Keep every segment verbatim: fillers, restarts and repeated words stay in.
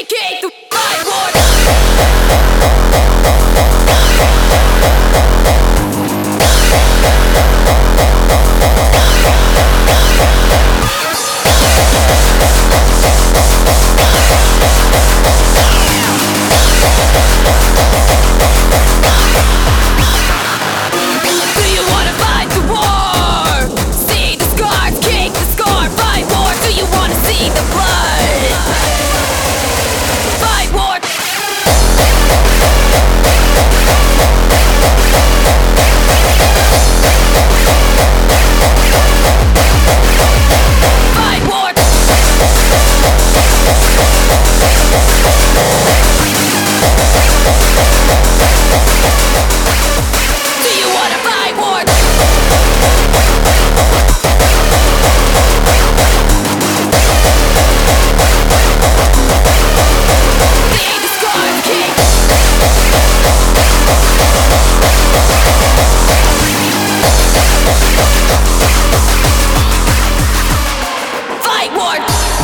K to fight war. Do you wanna fight the war? See the scars, kick the scar, fight war. Do you wanna see the blood? Fight war. Fight war. Do you wanna fight war? See the scars, kick. Fight war.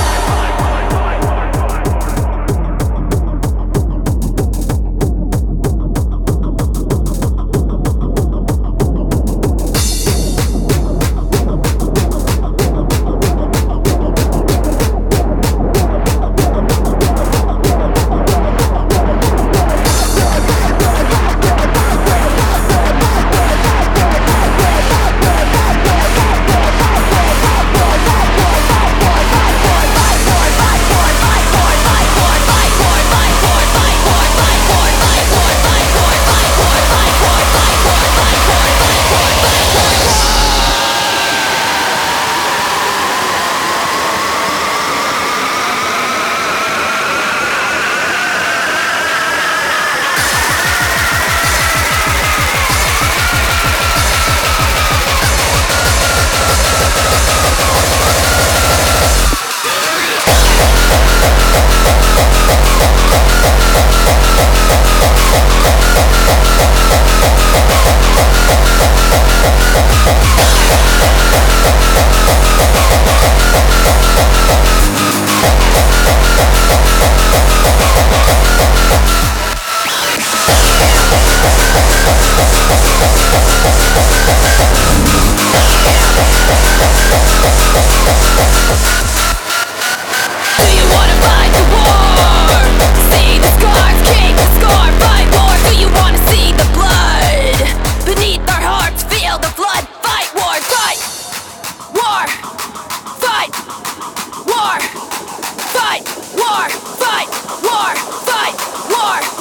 Do you wanna fight the war? See the scars, kick the scar, fight war. Do you wanna see the blood? Beneath our hearts, feel the flood. Fight war, fight war, fight war, fight war, fight war, fight war.